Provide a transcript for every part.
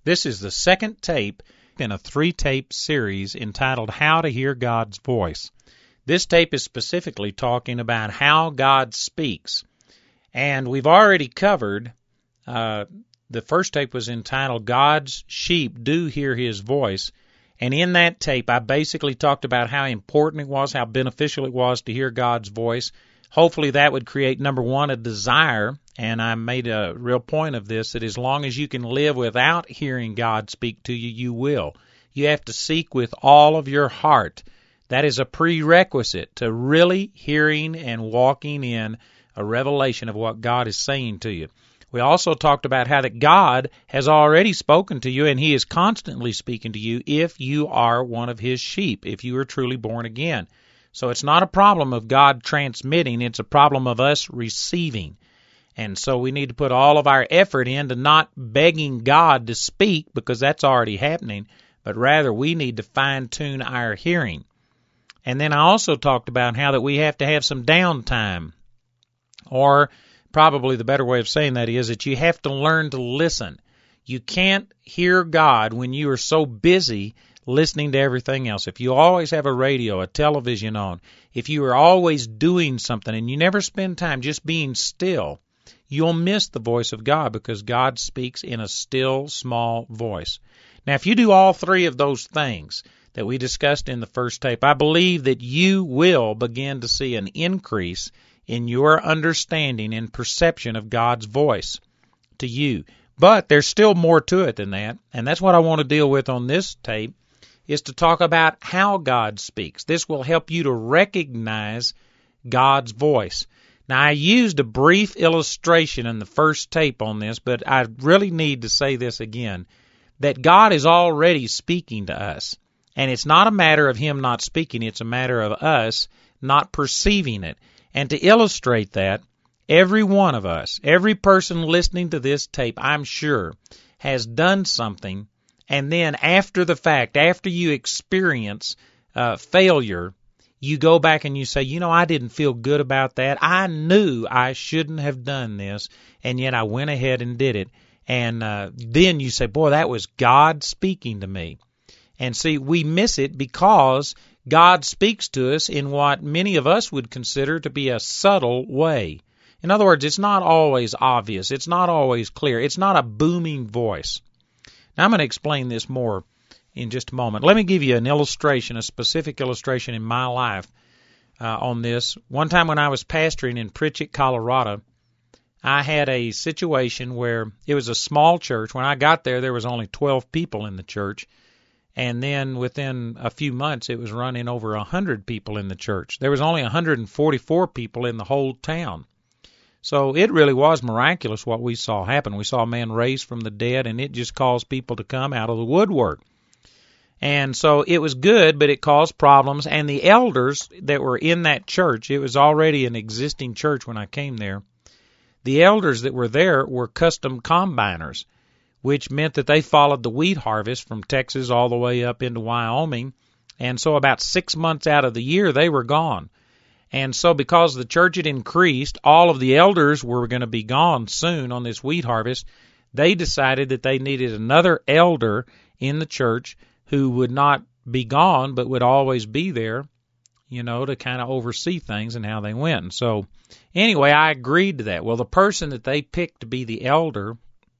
This is the second tape in a 3-tape series entitled How to Hear God's Voice. This tape is specifically talking about how God speaks. And we've already covered, the first tape was entitled God's Sheep Do Hear His Voice. And in that tape, I basically talked about how important it was, how beneficial it was to hear God's voice. Hopefully that would create, number one, a desire. And I made a real point of this, that as long as you can live without hearing God speak to you, you will. You have to seek with all of your heart. That is a prerequisite to really hearing and walking in a revelation of what God is saying to you. We also talked about how that God has already spoken to you, and He is constantly speaking to you if you are one of His sheep, if you are truly born again. So it's not a problem of God transmitting, it's a problem of us receiving. And so we need to put all of our effort into not begging God to speak, because that's already happening, but rather we need to fine-tune our hearing. And then I also talked about how that we have to have some downtime, or probably the better way of saying that is that you have to learn to listen. You can't hear God when you are so busy listening to everything else. If you always have a radio, a television on, if you are always doing something and you never spend time just being still, you'll miss the voice of God, because God speaks in a still, small voice. Now, if you do all three of those things that we discussed in the first tape, I believe that you will begin to see an increase in your understanding and perception of God's voice to you. But there's still more to it than that, and that's what I want to deal with on this tape, is to talk about how God speaks. This will help you to recognize God's voice. Now, I used a brief illustration in the first tape on this, but I really need to say this again, that God is already speaking to us. And it's not a matter of Him not speaking, it's a matter of us not perceiving it. And to illustrate that, every one of us, every person listening to this tape, I'm sure, has done something, and then after the fact, after you experience failure, you go back and you say, I didn't feel good about that. I knew I shouldn't have done this, and yet I went ahead and did it. And then you say, boy, that was God speaking to me. And see, we miss it because God speaks to us in what many of us would consider to be a subtle way. In other words, it's not always obvious. It's not always clear. It's not a booming voice. Now, I'm going to explain this more in just a moment. Let me give you an illustration, a specific illustration in my life on this. One time when I was pastoring in Pritchett, Colorado, I had a situation where it was a small church. When I got there was only 12 people in the church. And then within a few months, it was running over 100 people in the church. There was only 144 people in the whole town. So it really was miraculous what we saw happen. We saw a man raised from the dead, and it just caused people to come out of the woodwork. And so it was good, but it caused problems. And the elders that were in that church, it was already an existing church when I came there, the elders that were there were custom combiners, which meant that they followed the wheat harvest from Texas all the way up into Wyoming. And so about 6 months out of the year, they were gone. And so because the church had increased, all of the elders were going to be gone soon on this wheat harvest. They decided that they needed another elder in the church who would not be gone but would always be there, to kind of oversee things and how they went. And so anyway, I agreed to that. Well, the person that they picked to be the elder,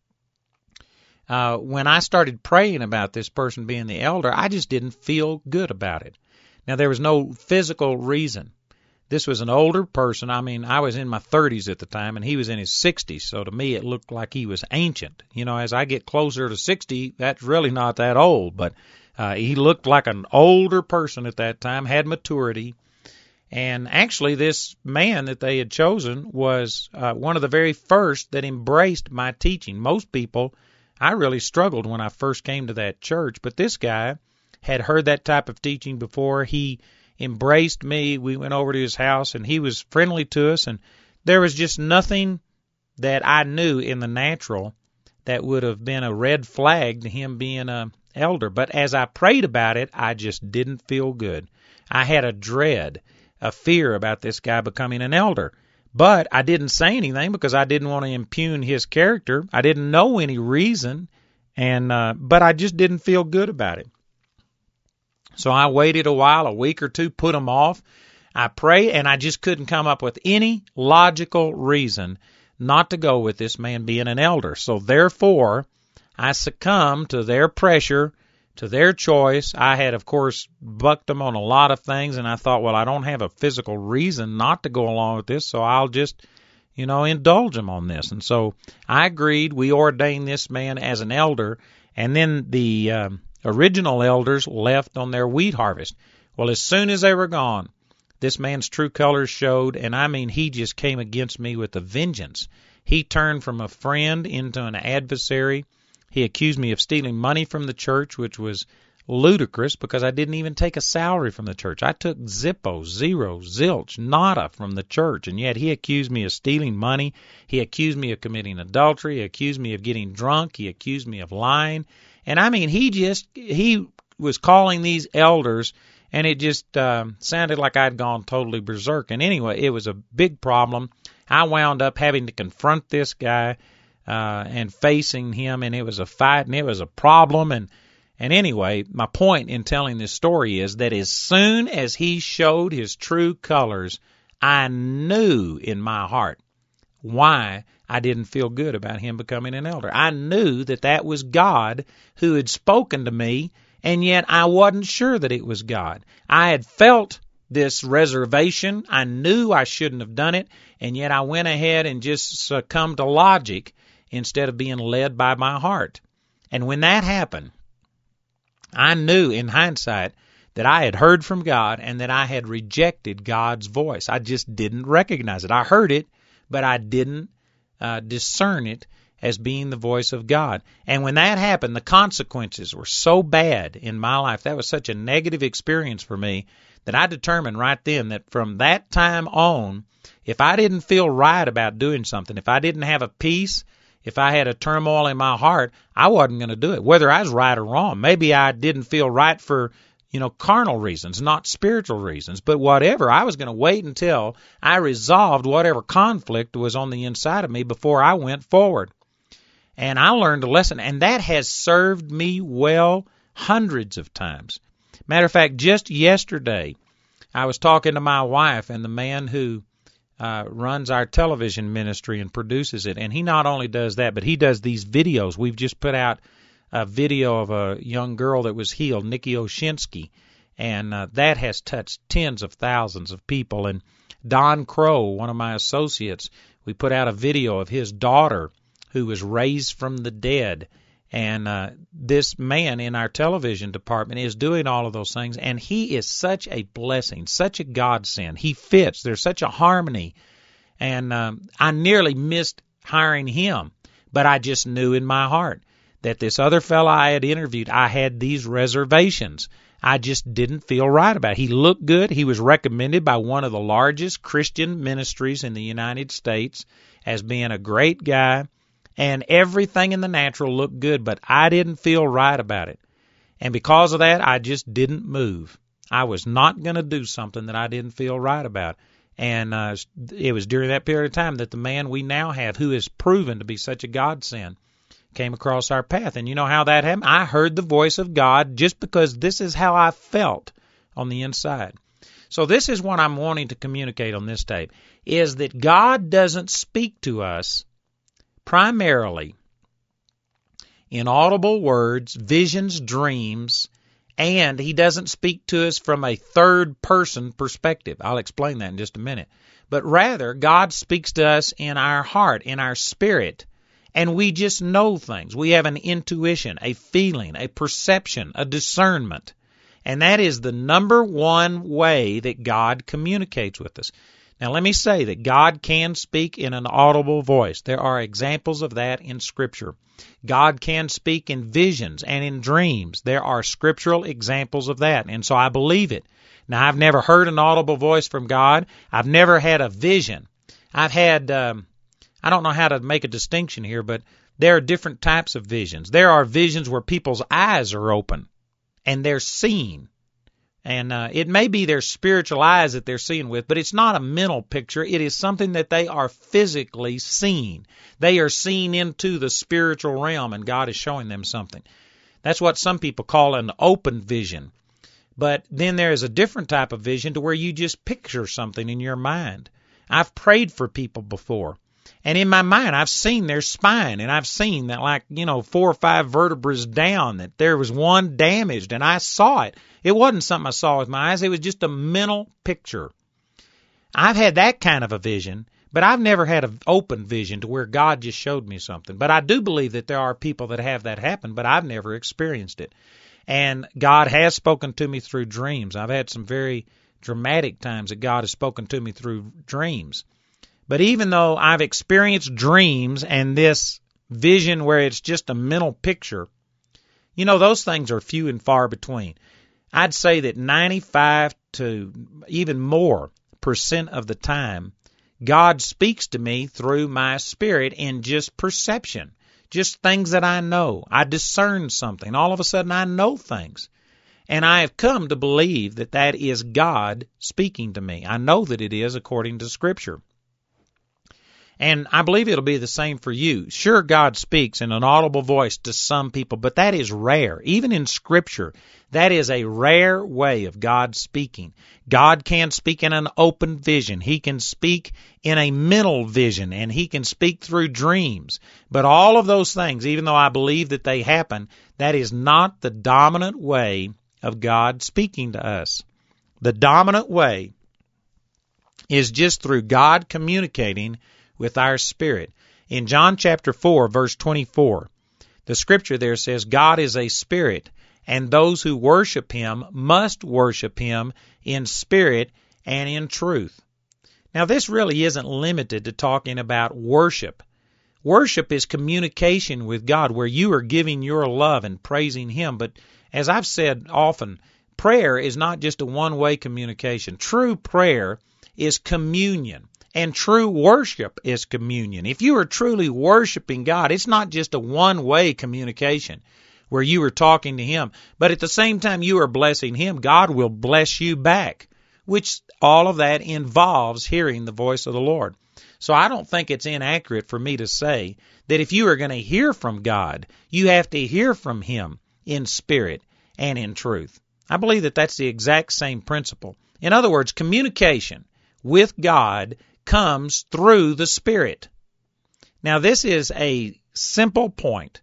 when I started praying about this person being the elder, I just didn't feel good about it. Now, there was no physical reason. This was an older person. I mean, I was in my 30s at the time, and he was in his 60s, so to me it looked like he was ancient. As I get closer to 60, that's really not that old, but he looked like an older person at that time, had maturity. And actually, this man that they had chosen was one of the very first that embraced my teaching. Most people, I really struggled when I first came to that church, but this guy had heard that type of teaching before. He embraced me. We went over to his house, and he was friendly to us, and there was just nothing that I knew in the natural that would have been a red flag to him being an elder. But as I prayed about it, I just didn't feel good. I had a dread, a fear about this guy becoming an elder. But I didn't say anything because I didn't want to impugn his character. I didn't know any reason And but I just didn't feel good about it. So I waited a while, a week or two, put them off. I prayed, and I just couldn't come up with any logical reason not to go with this man being an elder. So therefore, I succumbed to their pressure, to their choice. I had, of course, bucked them on a lot of things, and I thought, well, I don't have a physical reason not to go along with this, so I'll just, indulge them on this. And so I agreed. We ordained this man as an elder, and then the original elders left on their wheat harvest. Well, as soon as they were gone, this man's true colors showed, and I mean, he just came against me with a vengeance. He turned from a friend into an adversary. He accused me of stealing money from the church, which was ludicrous because I didn't even take a salary from the church. I took zippo, zero, zilch, nada from the church, and yet he accused me of stealing money. He accused me of committing adultery. He accused me of getting drunk. He accused me of lying. And I mean, he was calling these elders, and it just sounded like I'd gone totally berserk. And anyway, it was a big problem. I wound up having to confront this guy and facing him, and it was a fight, and it was a problem. And anyway, my point in telling this story is that as soon as he showed his true colors, I knew in my heart why I didn't feel good about him becoming an elder. I knew that that was God who had spoken to me, and yet I wasn't sure that it was God. I had felt this reservation. I knew I shouldn't have done it, and yet I went ahead and just succumbed to logic instead of being led by my heart. And when that happened, I knew in hindsight that I had heard from God and that I had rejected God's voice. I just didn't recognize it. I heard it, but I didn't discern it as being the voice of God. And when that happened, the consequences were so bad in my life. That was such a negative experience for me that I determined right then that from that time on, if I didn't feel right about doing something, if I didn't have a peace, if I had a turmoil in my heart, I wasn't going to do it, whether I was right or wrong. Maybe I didn't feel right for carnal reasons, not spiritual reasons, but whatever. I was going to wait until I resolved whatever conflict was on the inside of me before I went forward. And I learned a lesson, and that has served me well hundreds of times. Matter of fact, just yesterday, I was talking to my wife and the man who runs our television ministry and produces it, and he not only does that, but he does these videos. We've just put out a video of a young girl that was healed, Nikki Oshinsky, and that has touched tens of thousands of people. And Don Crow, one of my associates, we put out a video of his daughter who was raised from the dead. And this man in our television department is doing all of those things, and he is such a blessing, such a godsend. He fits. There's such a harmony. And I nearly missed hiring him, but I just knew in my heart that this other fellow I had interviewed, I had these reservations. I just didn't feel right about it. He looked good. He was recommended by one of the largest Christian ministries in the United States as being a great guy. And everything in the natural looked good, but I didn't feel right about it. And because of that, I just didn't move. I was not going to do something that I didn't feel right about. And it was during that period of time that the man we now have, who is proven to be such a godsend, came across our path. And you know how that happened? I heard the voice of God just because this is how I felt on the inside. So this is what I'm wanting to communicate on this tape, is that God doesn't speak to us primarily in audible words, visions, dreams, and he doesn't speak to us from a third-person perspective. I'll explain that in just a minute. But rather, God speaks to us in our heart, in our spirit, and we just know things. We have an intuition, a feeling, a perception, a discernment, and that is the number one way that God communicates with us. Now, let me say that God can speak in an audible voice. There are examples of that in Scripture. God can speak in visions and in dreams. There are scriptural examples of that, and so I believe it. Now, I've never heard an audible voice from God. I've never had a vision. I've had, I don't know how to make a distinction here, but there are different types of visions. There are visions where people's eyes are open, and they're seeing. And it may be their spiritual eyes that they're seeing with, but it's not a mental picture. It is something that they are physically seeing. They are seeing into the spiritual realm, and God is showing them something. That's what some people call an open vision. But then there is a different type of vision to where you just picture something in your mind. I've prayed for people before, and in my mind I've seen their spine, and I've seen that 4 or 5 vertebrae down, that there was one damaged, and I saw it. It wasn't something I saw with my eyes. It was just a mental picture. I've had that kind of a vision, but I've never had an open vision to where God just showed me something. But I do believe that there are people that have that happen, but I've never experienced it. And God has spoken to me through dreams. I've had some very dramatic times that God has spoken to me through dreams. But even though I've experienced dreams and this vision where it's just a mental picture, those things are few and far between. I'd say that 95 to even more % of the time, God speaks to me through my spirit in just perception, just things that I know. I discern something. All of a sudden I know things. And I have come to believe that that is God speaking to me. I know that it is according to Scripture. And I believe it'll be the same for you. Sure, God speaks in an audible voice to some people, but that is rare. Even in Scripture, that is a rare way of God speaking. God can speak in an open vision. He can speak in a mental vision, and He can speak through dreams. But all of those things, even though I believe that they happen, that is not the dominant way of God speaking to us. The dominant way is just through God communicating with our spirit. In John chapter 4, verse 24, the scripture there says, God is a spirit, and those who worship Him must worship Him in spirit and in truth. Now, this really isn't limited to talking about worship. Worship is communication with God, where you are giving your love and praising Him. But as I've said often, prayer is not just a one-way communication. True prayer is communion. And true worship is communion. If you are truly worshiping God, it's not just a one-way communication where you are talking to Him, but at the same time you are blessing Him, God will bless you back, which all of that involves hearing the voice of the Lord. So I don't think it's inaccurate for me to say that if you are going to hear from God, you have to hear from Him in spirit and in truth. I believe that that's the exact same principle. In other words, communication with God comes through the Spirit. Now, this is a simple point,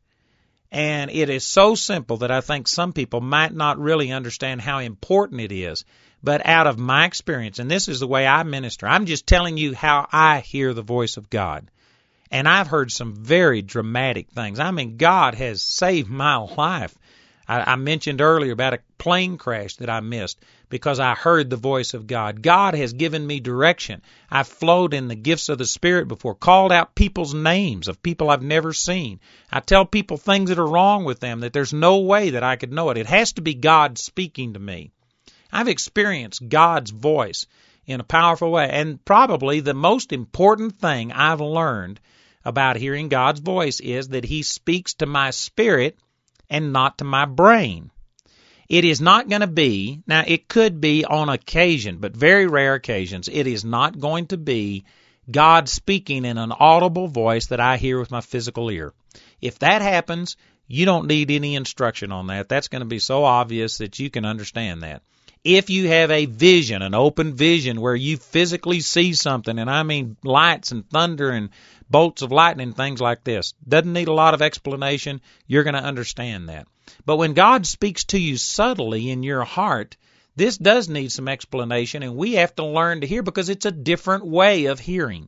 and it is so simple that I think some people might not really understand how important it is. But out of my experience, and this is the way I minister, I'm just telling you how I hear the voice of God. And I've heard some very dramatic things. I mean, God has saved my life. I mentioned earlier about a plane crash that I missed because I heard the voice of God. God has given me direction. I've flowed in the gifts of the Spirit before, called out people's names of people I've never seen. I tell people things that are wrong with them that there's no way that I could know it. It has to be God speaking to me. I've experienced God's voice in a powerful way. And probably the most important thing I've learned about hearing God's voice is that He speaks to my spirit and not to my brain. It is not going to be, now it could be on occasion, but very rare occasions, it is not going to be God speaking in an audible voice that I hear with my physical ear. If that happens, you don't need any instruction on that. That's going to be so obvious that you can understand that. If you have a vision, an open vision where you physically see something, and I mean lights and thunder and bolts of lightning, things like this, doesn't need a lot of explanation, you're going to understand that. But when God speaks to you subtly in your heart, this does need some explanation, and we have to learn to hear because it's a different way of hearing.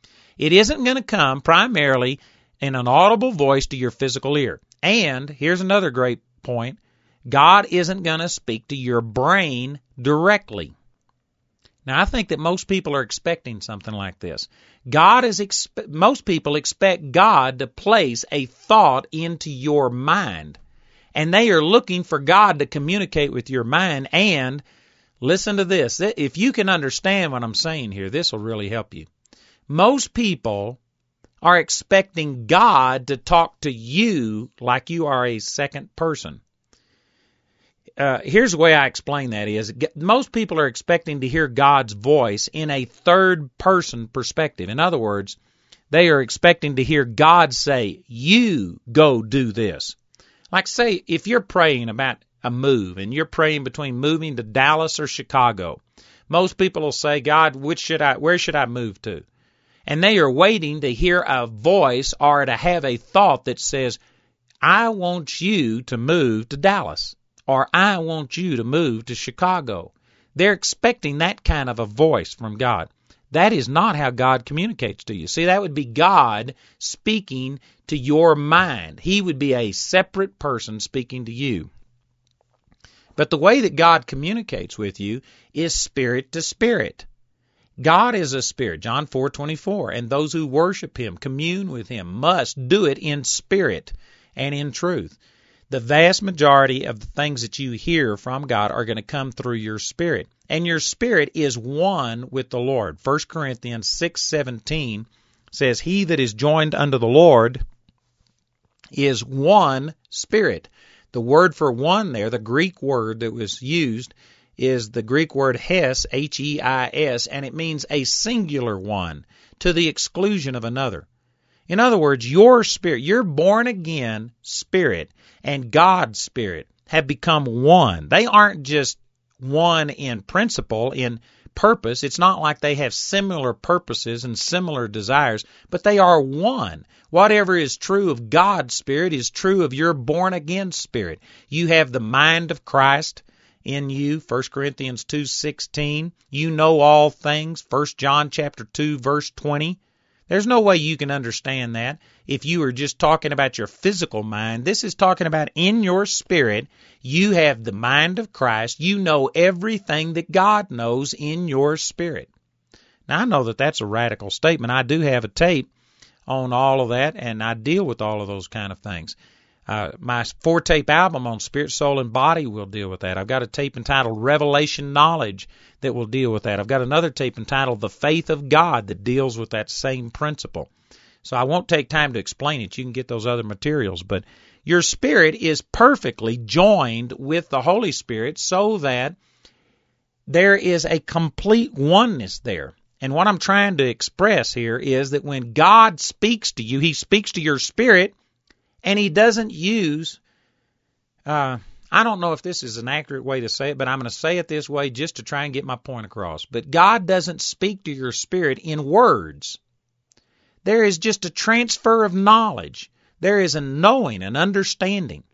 It isn't going to come primarily in an audible voice to your physical ear. And here's another great point. God isn't going to speak to your brain directly. Now, I think that most people are expecting something like this. Most people expect God to place a thought into your mind, and they are looking for God to communicate with your mind. And listen to this. If you can understand what I'm saying here, this will really help you. Most people are expecting God to talk to you like you are a second person. Here's the way I explain that is, most people are expecting to hear God's voice in a third-person perspective. In other words, they are expecting to hear God say, you go do this. Like say, if you're praying about a move and you're praying between moving to Dallas or Chicago, most people will say, God, where should I move to? And they are waiting to hear a voice or to have a thought that says, I want you to move to Dallas, or I want you to move to Chicago. They're expecting that kind of a voice from God. That is not how God communicates to you. See, that would be God speaking to your mind. He would be a separate person speaking to you. But the way that God communicates with you is spirit to spirit. God is a spirit, John 4:24, and those who worship Him, commune with Him, must do it in spirit and in truth. The vast majority of the things that you hear from God are going to come through your spirit. And your spirit is one with the Lord. 1 Corinthians 6:17 says, He that is joined unto the Lord is one spirit. The word for one there, the Greek word that was used, is the Greek word hes, H-E-I-S, and it means a singular one, to the exclusion of another. In other words, your spirit, your born-again spirit and God's spirit have become one. They aren't just one in principle, in purpose. It's not like they have similar purposes and similar desires, but they are one. Whatever is true of God's spirit is true of your born-again spirit. You have the mind of Christ in you, 1 Corinthians 2:16. You know all things, 1 John chapter 2, verse 20. There's no way you can understand that if you are just talking about your physical mind. This is talking about in your spirit, you have the mind of Christ. You know everything that God knows in your spirit. Now, I know that that's a radical statement. I do have a tape on all of that, and I deal with all of those kind of things. My 4-tape album on Spirit, Soul, and Body will deal with that. I've got a tape entitled Revelation Knowledge that will deal with that. I've got another tape entitled The Faith of God that deals with that same principle. So I won't take time to explain it. You can get those other materials. But your spirit is perfectly joined with the Holy Spirit so that there is a complete oneness there. And what I'm trying to express here is that when God speaks to you, He speaks to your spirit, and He doesn't use, I don't know if this is an accurate way to say it, but I'm going to say it this way just to try and get my point across. But God doesn't speak to your spirit in words. There is just a transfer of knowledge. There is a knowing, an understanding.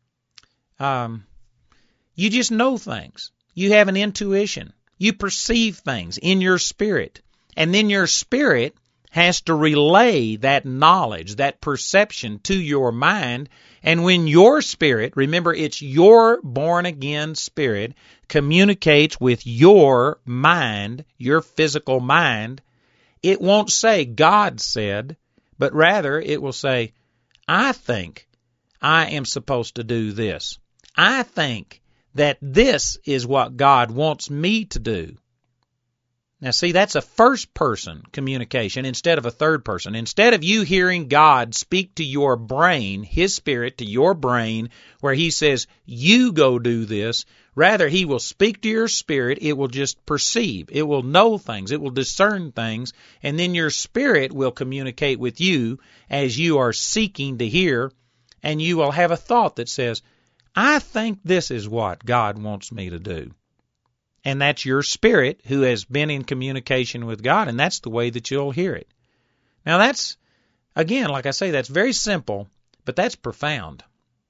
You just know things. You have an intuition. You perceive things in your spirit. And then your spirit has to relay that knowledge, that perception to your mind. And when your spirit, remember it's your born-again spirit, communicates with your mind, your physical mind, it won't say God said, but rather it will say, I think I am supposed to do this. I think that this is what God wants me to do. Now, see, that's a first-person communication instead of a third person. Instead of you hearing God speak to your brain, His Spirit to your brain, where He says, you go do this, rather He will speak to your spirit. It will just perceive. It will know things. It will discern things. And then your spirit will communicate with you as you are seeking to hear, and you will have a thought that says, I think this is what God wants me to do. And that's your spirit who has been in communication with God, and that's the way that you'll hear it. Now that's, again, like I say, that's very simple, but that's profound.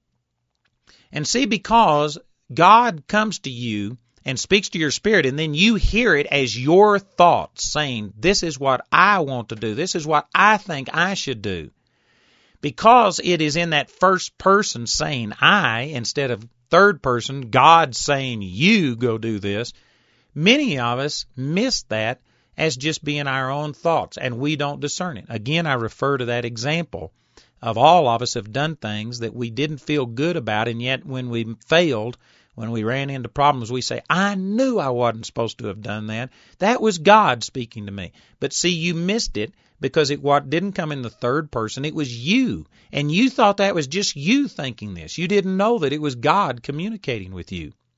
And see, because God comes to you and speaks to your spirit, and then you hear it as your thoughts saying, this is what I want to do. This is what I think I should do. Because it is in that first person saying I instead of third person, God saying you go do this, many of us miss that as just being our own thoughts, and we don't discern it. Again, I refer to that example of all of us have done things that we didn't feel good about, and yet when we failed, when we ran into problems, we say, I knew I wasn't supposed to have done that. That was God speaking to me. But see, you missed it because it didn't come in the third person. It was you, and you thought that was just you thinking this. You didn't know that it was God communicating with you.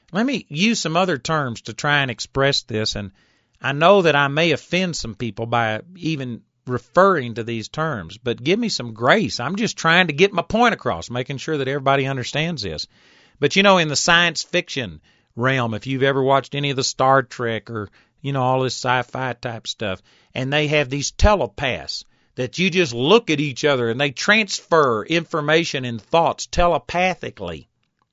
Let me use some other terms to try and express this, and I know that I may offend some people by even referring to these terms, but give me some grace. I'm just trying to get my point across, making sure that everybody understands this. But in the science fiction realm, if you've ever watched any of the Star Trek or, all this sci-fi type stuff, and they have these telepaths that you just look at each other and they transfer information and thoughts telepathically.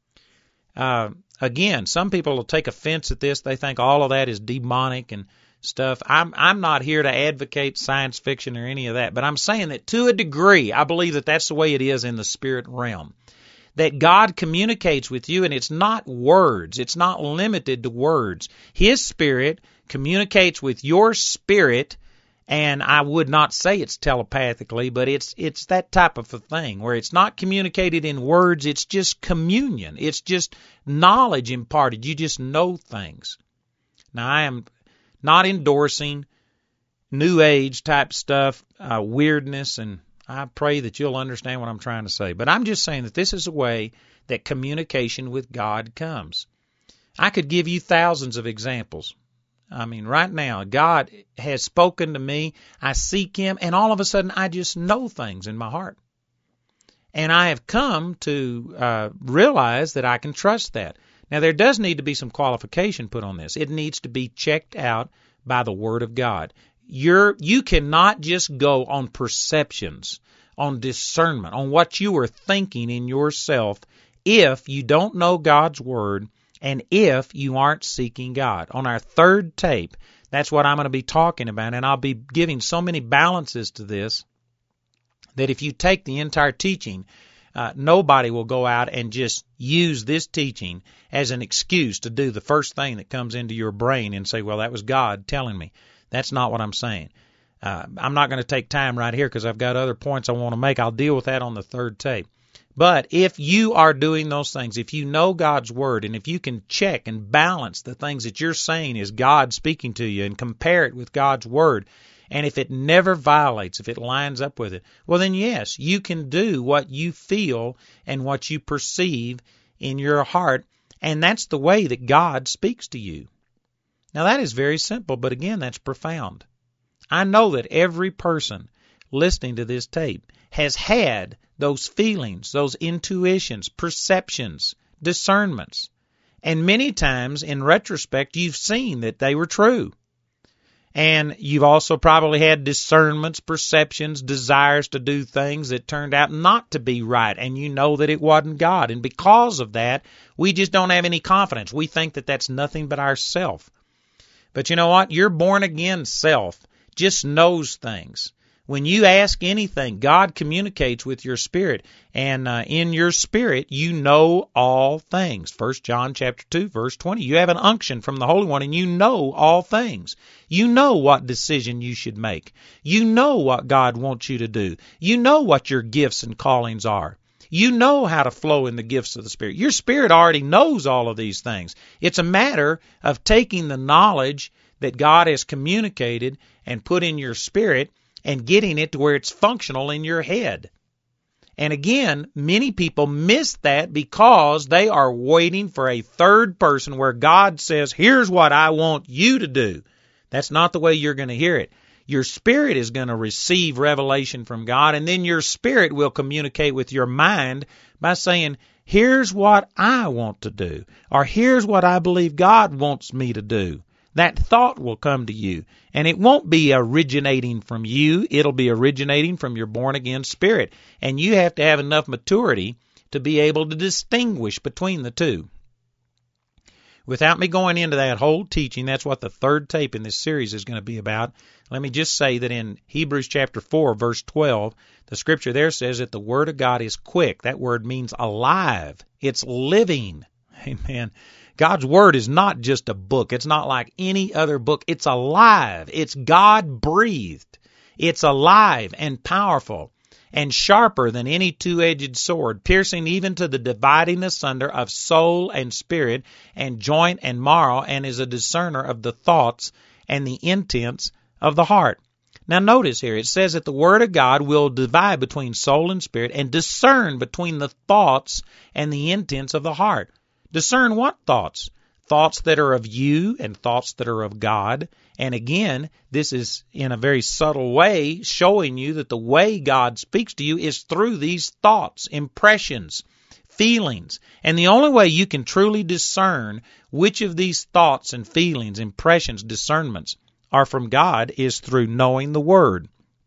Again, some people will take offense at this. They think all of that is demonic and stuff. I'm not here to advocate science fiction or any of that, but I'm saying that to a degree, I believe that that's the way it is in the spirit realm. That God communicates with you, and it's not words. It's not limited to words. His Spirit communicates with your spirit, and I would not say it's telepathically, but it's that type of a thing where it's not communicated in words. It's just communion. It's just knowledge imparted. You just know things. Now, I am not endorsing New Age type stuff, weirdness, and I pray that you'll understand what I'm trying to say. But I'm just saying that this is a way that communication with God comes. I could give you thousands of examples. I mean, right now, God has spoken to me. I seek Him, and all of a sudden, I just know things in my heart. And I have come to realize that I can trust that. Now, there does need to be some qualification put on this. It needs to be checked out by the Word of God. You cannot just go on perceptions, on discernment, on what you are thinking in yourself if you don't know God's Word and if you aren't seeking God. On our third tape, that's what I'm going to be talking about, and I'll be giving so many balances to this that if you take the entire teaching, nobody will go out and just use this teaching as an excuse to do the first thing that comes into your brain and say, well, that was God telling me. That's not what I'm saying. I'm not going to take time right here because I've got other points I want to make. I'll deal with that on the third tape. But if you are doing those things, if you know God's Word, and if you can check and balance the things that you're saying is God speaking to you and compare it with God's Word, and if it never violates, if it lines up with it, well then yes, you can do what you feel and what you perceive in your heart, and that's the way that God speaks to you. Now that is very simple, but again, that's profound. I know that every person listening to this tape has had those feelings, those intuitions, perceptions, discernments. And many times, in retrospect, you've seen that they were true. And you've also probably had discernments, perceptions, desires to do things that turned out not to be right, and you know that it wasn't God. And because of that, we just don't have any confidence. We think that that's nothing but ourself. But you know what? Your born-again self just knows things. When you ask anything, God communicates with your spirit, and in your spirit, you know all things. 1 John chapter 2, verse 20. You have an unction from the Holy One, and you know all things. You know what decision you should make. You know what God wants you to do. You know what your gifts and callings are. You know how to flow in the gifts of the Spirit. Your spirit already knows all of these things. It's a matter of taking the knowledge that God has communicated and put in your spirit and getting it to where it's functional in your head. And again, many people miss that because they are waiting for a third person where God says, here's what I want you to do. That's not the way you're going to hear it. Your spirit is going to receive revelation from God, and then your spirit will communicate with your mind by saying, here's what I want to do, or here's what I believe God wants me to do. That thought will come to you, and it won't be originating from you. It'll be originating from your born-again spirit, and you have to have enough maturity to be able to distinguish between the two. Without me going into that whole teaching, that's what the third tape in this series is going to be about. Let me just say that in Hebrews chapter 4, verse 12, the scripture there says that the Word of God is quick. That word means alive. It's living. Amen. God's Word is not just a book. It's not like any other book. It's alive. It's God-breathed. It's alive and powerful and sharper than any two-edged sword, piercing even to the dividing asunder of soul and spirit and joint and marrow, and is a discerner of the thoughts and the intents of the heart. Now notice here, it says that the Word of God will divide between soul and spirit and discern between the thoughts and the intents of the heart. Discern what thoughts? thoughts that are of you and thoughts that are of God. And again, this is in a very subtle way showing you that the way God speaks to you is through these thoughts, impressions, feelings. And the only way you can truly discern which of these thoughts and feelings, impressions, discernments are from God is through knowing the Word.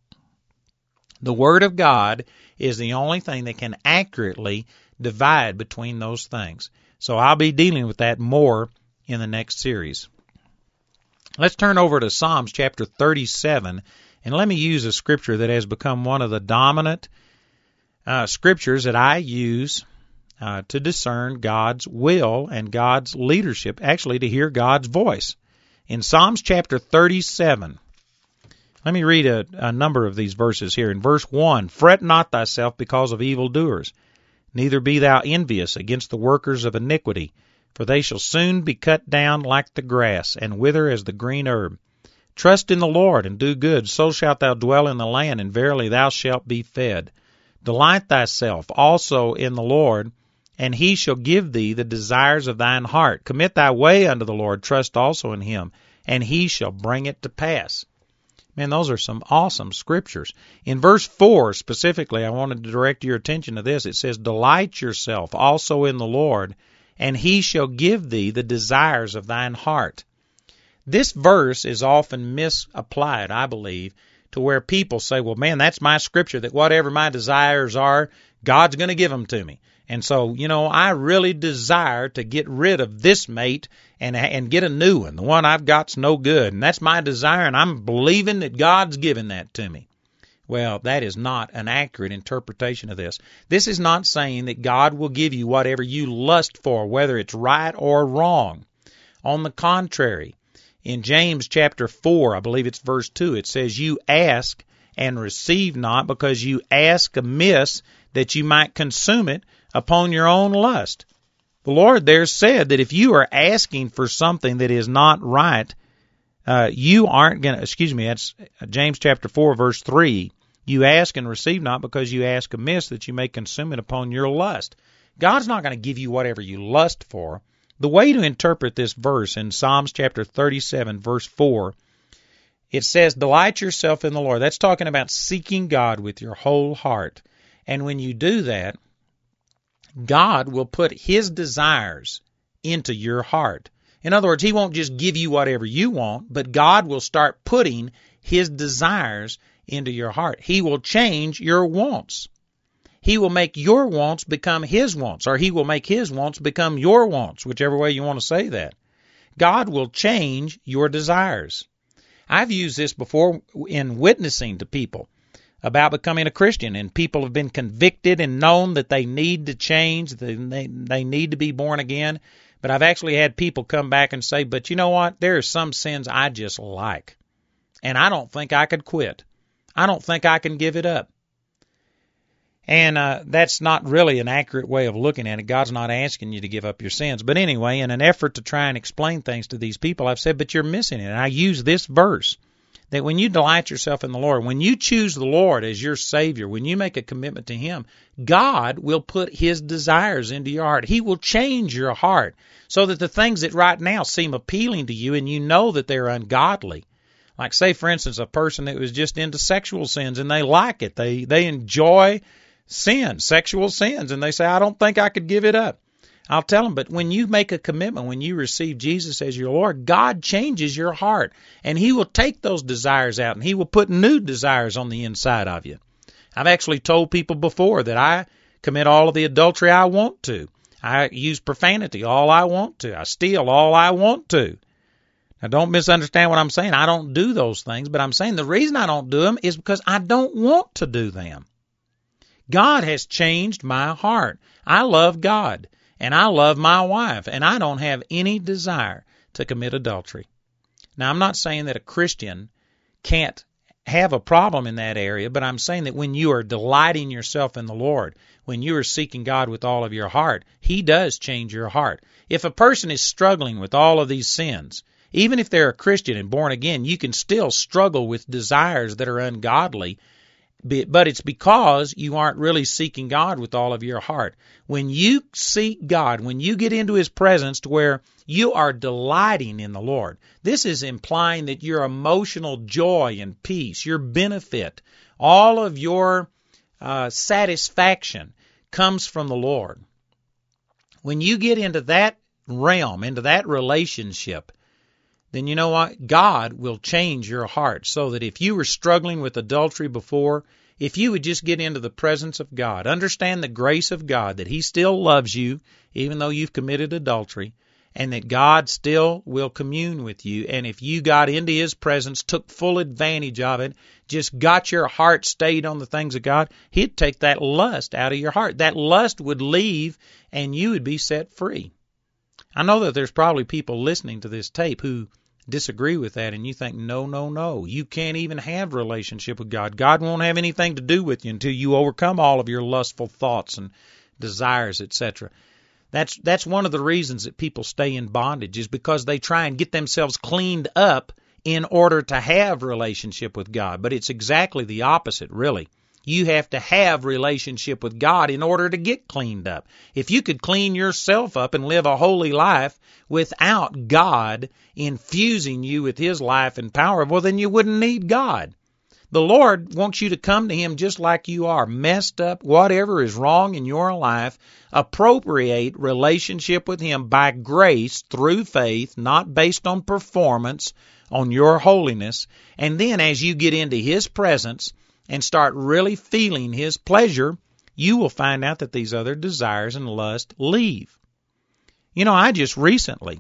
The Word of God is the only thing that can accurately divide between those things. So I'll be dealing with that more in the next series. Let's turn over to Psalms chapter 37, and let me use a scripture that has become one of the dominant scriptures that I use to discern God's will and God's leadership, actually to hear God's voice. In Psalms chapter 37, let me read a number of these verses here. In verse 1, "Fret not thyself because of evildoers, neither be thou envious against the workers of iniquity, for they shall soon be cut down like the grass, and wither as the green herb. Trust in the Lord, and do good, so shalt thou dwell in the land, and verily thou shalt be fed. Delight thyself also in the Lord, and he shall give thee the desires of thine heart. Commit thy way unto the Lord, trust also in him, and he shall bring it to pass." Man, those are some awesome scriptures. In verse 4 specifically, I wanted to direct your attention to this. It says, "Delight yourself also in the Lord, and he shall give thee the desires of thine heart." This verse is often misapplied, I believe, to where people say, well, man, that's my scripture, that whatever my desires are, God's going to give them to me. And so, I really desire to get rid of this mate and get a new one. The one I've got's no good, and that's my desire, and I'm believing that God's giving that to me. Well, that is not an accurate interpretation of this. This is not saying that God will give you whatever you lust for, whether it's right or wrong. On the contrary, in James chapter 4, I believe it's verse 2, it says, "You ask and receive not, because you ask amiss, that you might consume it upon your own lust." The Lord there said that if you are asking for something that is not right, you aren't going to, that's James chapter 4, verse 3. "You ask and receive not, because you ask amiss, that you may consume it upon your lust." God's not going to give you whatever you lust for. The way to interpret this verse in Psalms chapter 37, verse 4, it says, "Delight yourself in the Lord." That's talking about seeking God with your whole heart. And when you do that, God will put his desires into your heart. In other words, he won't just give you whatever you want, but God will start putting his desires into your heart. He will change your wants. He will make your wants become his wants, or he will make his wants become your wants, whichever way you want to say that. God will change your desires. I've used this before in witnessing to people about becoming a Christian, and people have been convicted and known that they need to change, they need to be born again. But I've actually had people come back and say, but you know what, there are some sins I just like, and I don't think I could quit. I don't think I can give it up. And that's not really an accurate way of looking at it. God's not asking you to give up your sins. But anyway, in an effort to try and explain things to these people, I've said, but you're missing it. And I use this verse, that when you delight yourself in the Lord, when you choose the Lord as your Savior, when you make a commitment to him, God will put his desires into your heart. He will change your heart so that the things that right now seem appealing to you and you know that they're ungodly, like say, for instance, a person that was just into sexual sins and they like it. They enjoy sin, sexual sins, and they say, I don't think I could give it up. I'll tell them, but when you make a commitment, when you receive Jesus as your Lord, God changes your heart, and he will take those desires out, and he will put new desires on the inside of you. I've actually told people before that I commit all of the adultery I want to. I use profanity all I want to. I steal all I want to. Now, don't misunderstand what I'm saying. I don't do those things, but I'm saying the reason I don't do them is because I don't want to do them. God has changed my heart. I love God, and I love my wife, and I don't have any desire to commit adultery. Now, I'm not saying that a Christian can't have a problem in that area, but I'm saying that when you are delighting yourself in the Lord, when you are seeking God with all of your heart, he does change your heart. If a person is struggling with all of these sins, even if they're a Christian and born again, you can still struggle with desires that are ungodly, But it's because you aren't really seeking God with all of your heart. When you seek God, when you get into His presence to where you are delighting in the Lord, this is implying that your emotional joy and peace, your benefit, all of your satisfaction comes from the Lord. When you get into that realm, into that relationship, then you know what? God will change your heart so that if you were struggling with adultery before, if you would just get into the presence of God, understand the grace of God, that He still loves you even though you've committed adultery, and that God still will commune with you. And if you got into His presence, took full advantage of it, just got your heart stayed on the things of God, He'd take that lust out of your heart. That lust would leave and you would be set free. I know that there's probably people listening to this tape who disagree with that, and you think, no, you can't even have a relationship with God. God won't have anything to do with you until you overcome all of your lustful thoughts and desires, etc. That's one of the reasons that people stay in bondage, is because they try and get themselves cleaned up in order to have a relationship with God. But it's exactly the opposite, really. You have to have relationship with God in order to get cleaned up. If you could clean yourself up and live a holy life without God infusing you with His life and power, well, then you wouldn't need God. The Lord wants you to come to Him just like you are, messed up, whatever is wrong in your life. Appropriate relationship with Him by grace through faith, not based on performance, on your holiness. And then as you get into His presence and start really feeling His pleasure, you will find out that these other desires and lust leave. You know, I just recently,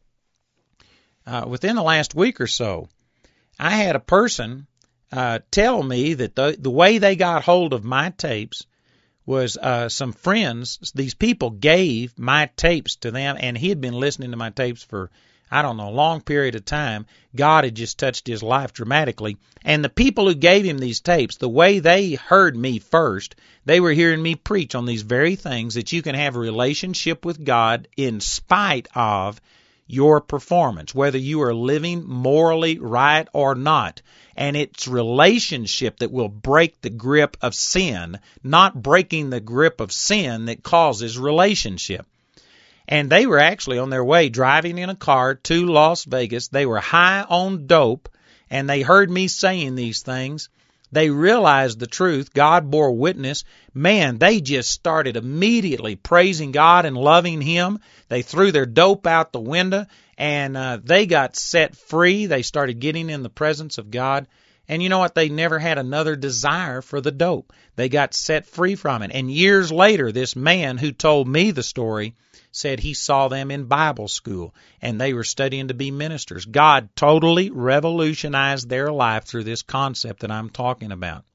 within the last week or so, I had a person tell me that the way they got hold of my tapes was some friends, these people gave my tapes to them, and he had been listening to my tapes for, I don't know, a long period of time. God had just touched his life dramatically. And the people who gave him these tapes, the way they heard me first, they were hearing me preach on these very things, that you can have a relationship with God in spite of your performance, whether you are living morally right or not. And it's relationship that will break the grip of sin, not breaking the grip of sin that causes relationship. And they were actually on their way driving in a car to Las Vegas. They were high on dope, and they heard me saying these things. They realized the truth. God bore witness. Man, they just started immediately praising God and loving Him. They threw their dope out the window, and they got set free. They started getting in the presence of God. And you know what? They never had another desire for the dope. They got set free from it. And years later, this man who told me the story said he saw them in Bible school, and they were studying to be ministers. God totally revolutionized their life through this concept that I'm talking about.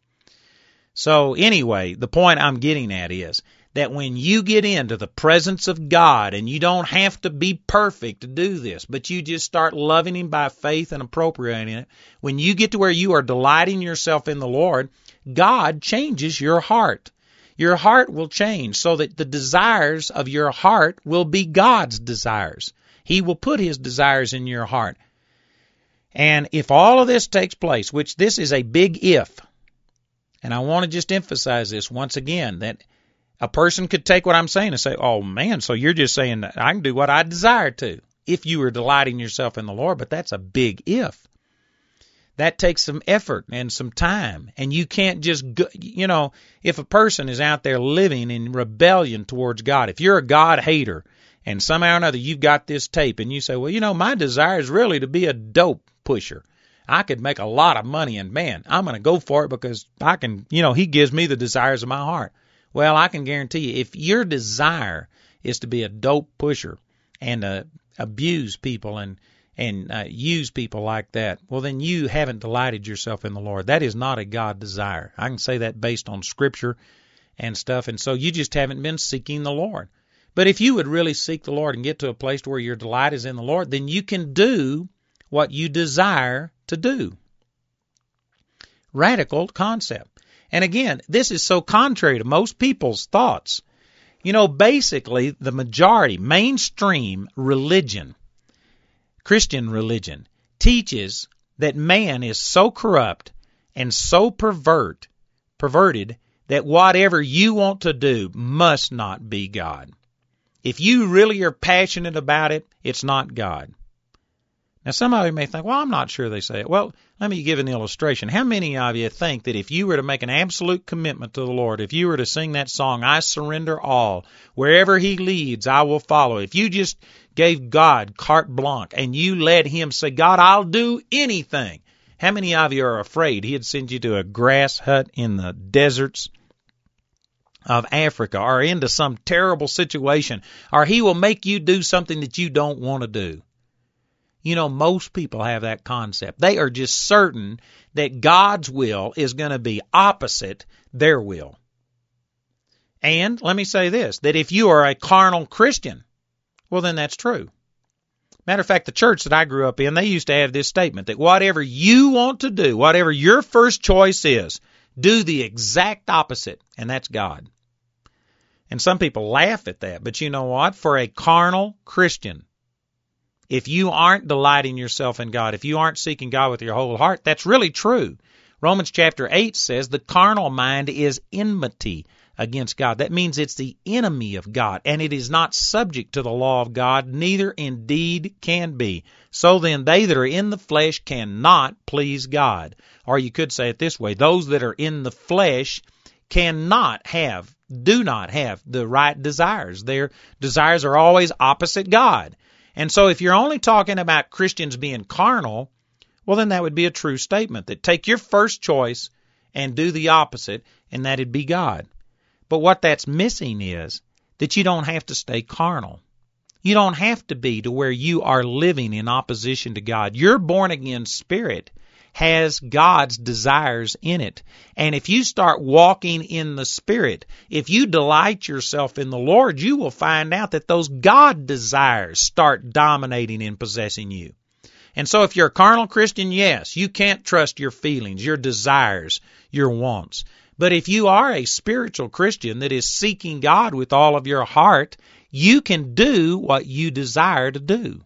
So anyway, the point I'm getting at is that when you get into the presence of God, and you don't have to be perfect to do this, but you just start loving Him by faith and appropriating it, when you get to where you are delighting yourself in the Lord, God changes your heart. Your heart will change so that the desires of your heart will be God's desires. He will put His desires in your heart. And if all of this takes place, which this is a big if, and I want to just emphasize this once again, that a person could take what I'm saying and say, oh man, so you're just saying that I can do what I desire to, if you were delighting yourself in the Lord, but that's a big if. That takes some effort and some time, and you can't just go, if a person is out there living in rebellion towards God, if you're a God hater, and somehow or another you've got this tape, and you say, well, my desire is really to be a dope pusher. I could make a lot of money, and man, I'm going to go for it because I can, He gives me the desires of my heart. Well, I can guarantee you, if your desire is to be a dope pusher and abuse people and use people like that, well, then you haven't delighted yourself in the Lord. That is not a God desire. I can say that based on Scripture and stuff, and so you just haven't been seeking the Lord. But if you would really seek the Lord and get to a place where your delight is in the Lord, then you can do what you desire to do. Radical concept. And again, this is so contrary to most people's thoughts. Basically, the majority, mainstream religion, Christian religion, teaches that man is so corrupt and so pervert perverted that whatever you want to do must not be God. If you really are passionate about it, it's not God. Now, some of you may think, well, I'm not sure they say it. Well, let me give an illustration. How many of you think that if you were to make an absolute commitment to the Lord, if you were to sing that song, I surrender all, wherever He leads, I will follow. If you just gave God carte blanche and you let Him say, God, I'll do anything, how many of you are afraid He'd send you to a grass hut in the deserts of Africa or into some terrible situation, or He will make you do something that you don't want to do? You know, most people have that concept. They are just certain that God's will is going to be opposite their will. And let me say this, that if you are a carnal Christian, well, then that's true. Matter of fact, the church that I grew up in, they used to have this statement that whatever you want to do, whatever your first choice is, do the exact opposite, and that's God. And some people laugh at that, but you know what? For a carnal Christian, if you aren't delighting yourself in God, if you aren't seeking God with your whole heart, that's really true. Romans chapter 8 says the carnal mind is enmity against God. That means it's the enemy of God, and it is not subject to the law of God, neither indeed can be. So then they that are in the flesh cannot please God. Or you could say it this way, those that are in the flesh do not have the right desires. Their desires are always opposite God. And so if you're only talking about Christians being carnal, well, then that would be a true statement, that take your first choice and do the opposite, and that'd be God. But what that's missing is that you don't have to stay carnal. You don't have to be to where you are living in opposition to God. Your born-again spirit has God's desires in it. And if you start walking in the Spirit, if you delight yourself in the Lord, you will find out that those God desires start dominating and possessing you. And so if you're a carnal Christian, yes, you can't trust your feelings, your desires, your wants. But if you are a spiritual Christian that is seeking God with all of your heart, you can do what you desire to do.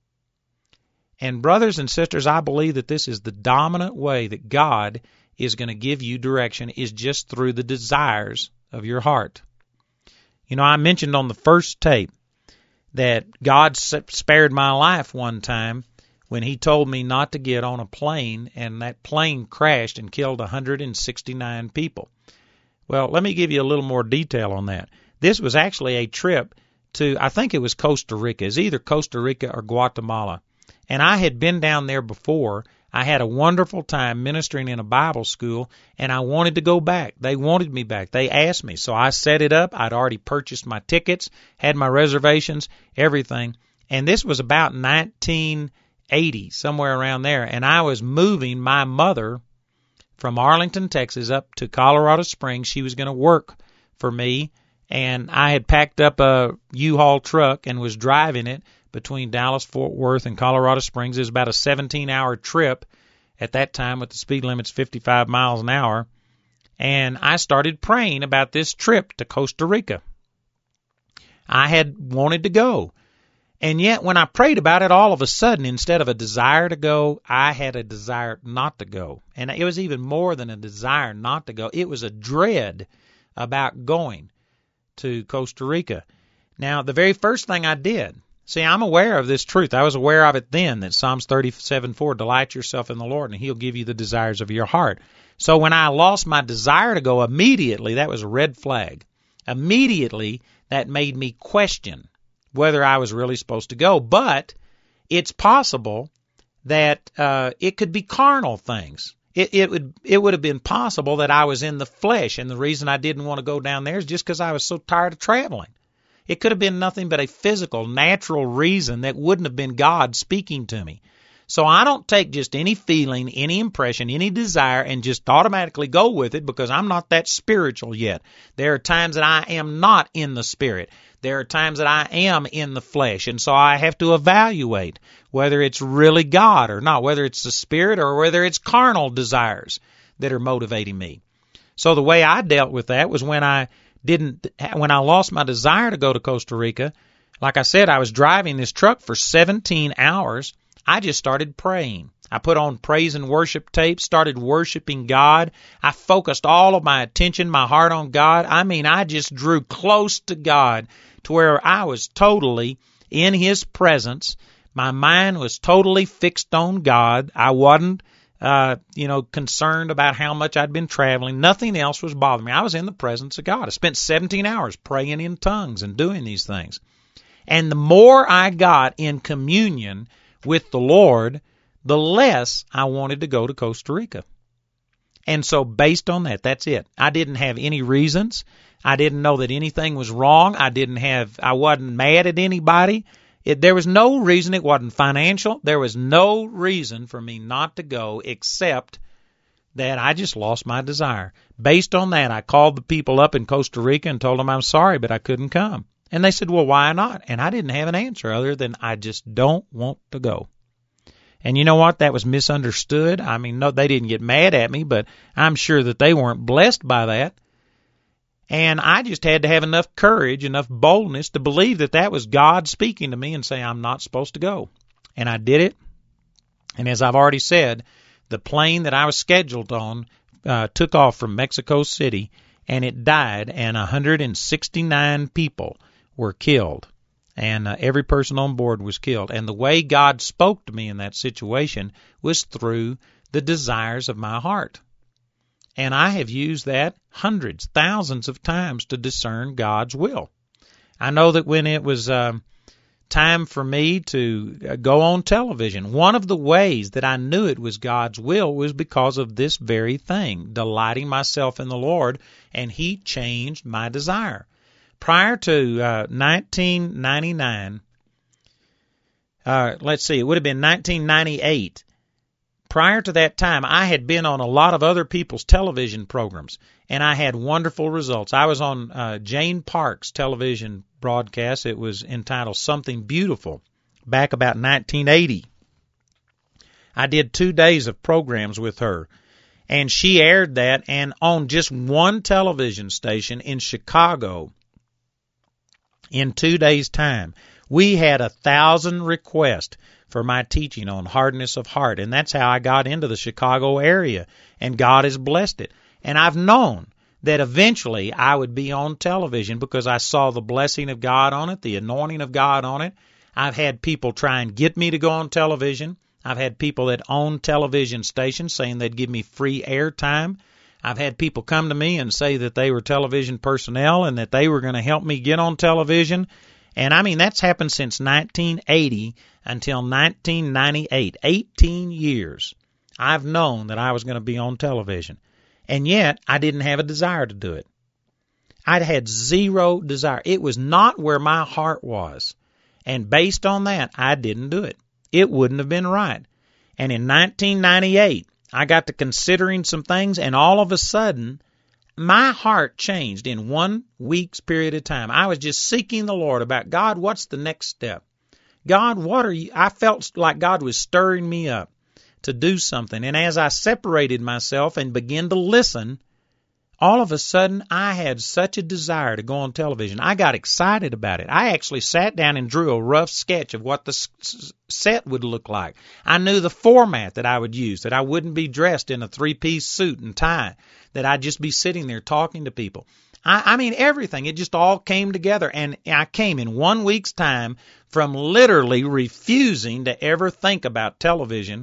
And brothers and sisters, I believe that this is the dominant way that God is going to give you direction, is just through the desires of your heart. You know, I mentioned on the first tape that God spared my life one time when He told me not to get on a plane, and that plane crashed and killed 169 people. Well, let me give you a little more detail on that. This was actually a trip to, I think it was Costa Rica. It's either Costa Rica or Guatemala. And I had been down there before. I had a wonderful time ministering in a Bible school, and I wanted to go back. They wanted me back. They asked me. So I set it up. I'd already purchased my tickets, had my reservations, everything. And this was about 1980, somewhere around there. And I was moving my mother from Arlington, Texas, up to Colorado Springs. She was going to work for me, and I had packed up a U-Haul truck and was driving it between Dallas, Fort Worth, and Colorado Springs. It was about a 17-hour trip at that time with the speed limits 55 miles an hour. And I started praying about this trip to Costa Rica. I had wanted to go. And yet when I prayed about it, all of a sudden, instead of a desire to go, I had a desire not to go. And it was even more than a desire not to go. It was a dread about going to Costa Rica. Now, the very first thing I did, see, I'm aware of this truth. I was aware of it then, that Psalms 37:4, delight yourself in the Lord, and He'll give you the desires of your heart. So when I lost my desire to go, immediately, that was a red flag. Immediately, that made me question whether I was really supposed to go. But it's possible that it could be carnal things. It would have been possible that I was in the flesh, and the reason I didn't want to go down there is just because I was so tired of traveling. It could have been nothing but a physical, natural reason that wouldn't have been God speaking to me. So I don't take just any feeling, any impression, any desire, and just automatically go with it because I'm not that spiritual yet. There are times that I am not in the Spirit. There are times that I am in the flesh, and so I have to evaluate whether it's really God or not, whether it's the Spirit or whether it's carnal desires that are motivating me. So the way I dealt with that was when I lost my desire to go to Costa Rica. Like I said, I was driving this truck for 17 hours. I just started praying. I put on praise and worship tapes, started worshiping God. I focused all of my attention, my heart on God. I mean, I just drew close to God to where I was totally in His presence. My mind was totally fixed on God. I wasn't, concerned about how much I'd been traveling. Nothing else was bothering me. I was in the presence of God. I spent 17 hours praying in tongues and doing these things. And the more I got in communion with the Lord, the less I wanted to go to Costa Rica. And so based on that, that's it. I didn't have any reasons. I didn't know that anything was wrong. I wasn't mad at anybody. There was no reason. It wasn't financial. There was no reason for me not to go except that I just lost my desire. Based on that, I called the people up in Costa Rica and told them I'm sorry, but I couldn't come. And they said, well, why not? And I didn't have an answer other than I just don't want to go. And you know what? That was misunderstood. I mean, no, they didn't get mad at me, but I'm sure that they weren't blessed by that. And I just had to have enough courage, enough boldness to believe that that was God speaking to me and say I'm not supposed to go. And I did it. And as I've already said, the plane that I was scheduled on took off from Mexico City, and it died, and 169 people were killed. And every person on board was killed. And the way God spoke to me in that situation was through the desires of my heart. And I have used that hundreds, thousands of times to discern God's will. I know that when it was time for me to go on television, one of the ways that I knew it was God's will was because of this very thing, delighting myself in the Lord, and He changed my desire. Prior to 1999, it would have been 1998. Prior to that time, I had been on a lot of other people's television programs, and I had wonderful results. I was on Jane Park's television broadcast. It was entitled Something Beautiful, back about 1980. I did 2 days of programs with her, and she aired that, and on just one television station in Chicago, in 2 days' time, we had 1,000 requests for my teaching on hardness of heart. And that's how I got into the Chicago area. And God has blessed it. And I've known that eventually I would be on television because I saw the blessing of God on it, the anointing of God on it. I've had people try and get me to go on television. I've had people that own television stations saying they'd give me free airtime. I've had people come to me and say that they were television personnel and that they were going to help me get on television. And I mean, that's happened since 1980 until 1998, 18 years. I've known that I was going to be on television. And yet, I didn't have a desire to do it. I'd had zero desire. It was not where my heart was. And based on that, I didn't do it. It wouldn't have been right. And in 1998, I got to considering some things, and all of a sudden, my heart changed in 1 week's period of time. I was just seeking the Lord about, God, what's the next step? God, what are you? I felt like God was stirring me up to do something. And as I separated myself and began to listen, all of a sudden I had such a desire to go on television. I got excited about it. I actually sat down and drew a rough sketch of what the set would look like. I knew the format that I would use, that I wouldn't be dressed in a 3-piece suit and tie, that I'd just be sitting there talking to people. I mean, everything. It just all came together. And I came in 1 week's time from literally refusing to ever think about television